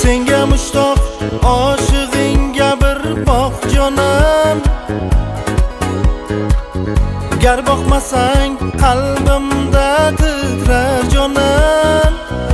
senga mushtoq oshig'ingga bir boq jonim. Gar boqmasang qalbimda titrar jonim.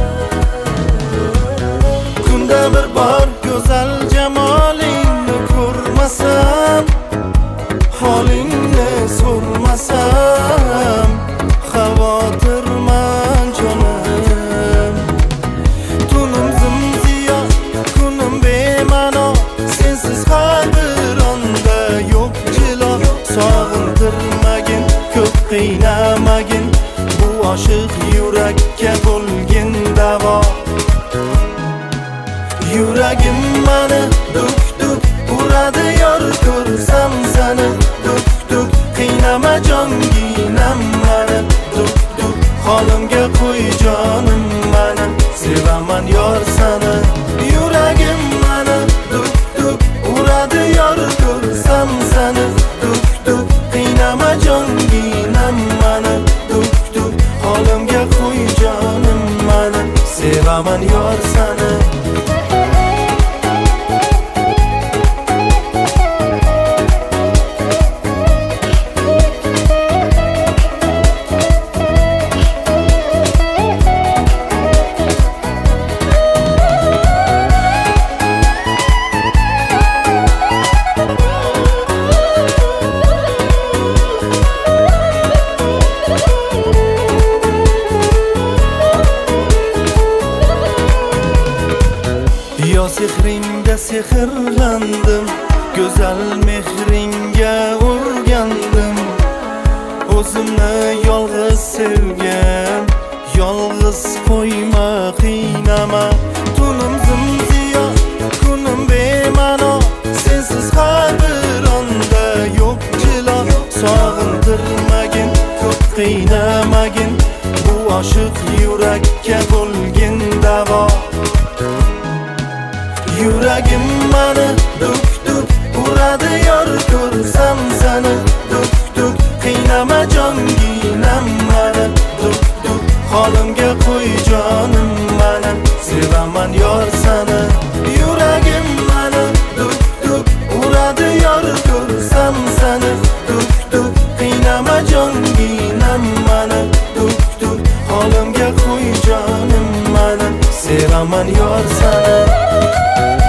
Kunda bir bor go'zal jamolingni ko'rmasam, holingni so'rmasam xavotirman jonim. Tunim zimziyo, kunim bema'no, sensiz har bir onda yo'q jilo. Sog'intirmagin, ko'p qiynamagin, bu oshiq yurakka bo'lgin davo. Yuragim mani duk-duk uradi yor ko'rsam seni. Duk-duk qiynama jonginam mani. Duk-duk holimga qo'y jonim mani, sevaman yor seni. Yuragim mani duk-duk uradi yor ko'rsam seni. Duk-duk qiynama jonginam mani. Duk-duk holimga qo'y jonim mani, sevaman yor seni. Yo sehringda sehrlandim, go'zal mehringga o'rgandim. O'zimni yolg'iz sevgan, yolg'iz qo'yma qiynama. Tunim zimziyo, kunim bema'no, sensiz har bir onda yo'q jilo. Sog'intirmagin, ko'p qiynamagin, bu oshiq yurakka bo'lgin davo. Yuragim mani duk-duk uradi yor ko'rsam seni. Duk-duk qiynama jonginam mani. Duk-duk holimga qo'y jonim mani, sevaman yor seni. Yuragim mani duk-duk uradi yor ko'rsam seni. Duk-duk qiynama jonginam mani. Duk-duk holimga qo'y jonim mani, sevaman yor seni.